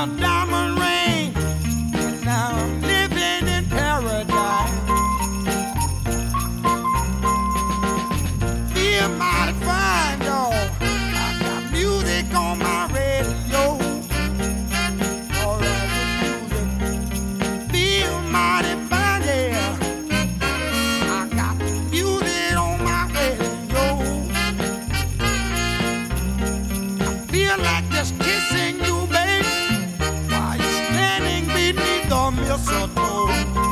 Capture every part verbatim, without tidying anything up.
a diamond ring. Now I'm living in paradise. Feel mighty fine, y'all. I got music on my radio. All right, music. Feel mighty fine, yeah. I got music on my radio. I feel like just kissing you, baby, while you're standing beneath the mistletoe.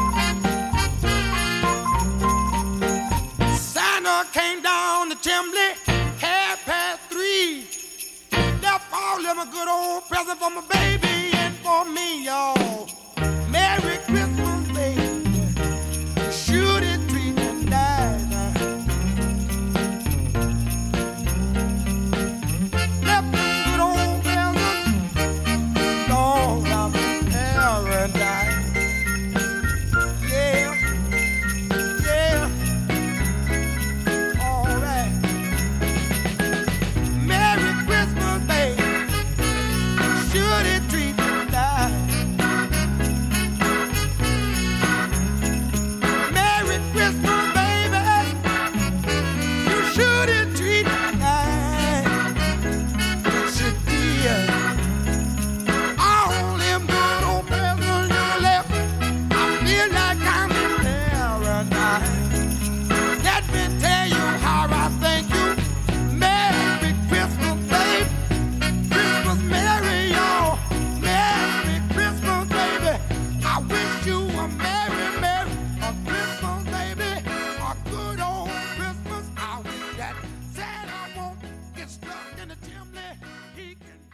Santa came down the chimney, half past three. Left all of my good old present for my baby and for me, y'all. Merry Christmas, baby. Shoot it, treat and die. Left them good old presents, all of paradise. Yeah, yeah. All right. Merry Christmas, baby. Should it treat and die? Merry Christmas, baby. You should it treat and die. Yes, you did. All them good old presents you left, I feel like I'm in paradise. Let me tell you how I thank you. Merry Christmas, baby. Christmas Merry, y'all. Merry Christmas, baby. I wish you a merry, merry a Christmas, baby. A good old Christmas. I wish that Santa won't get stuck in the chimney. He can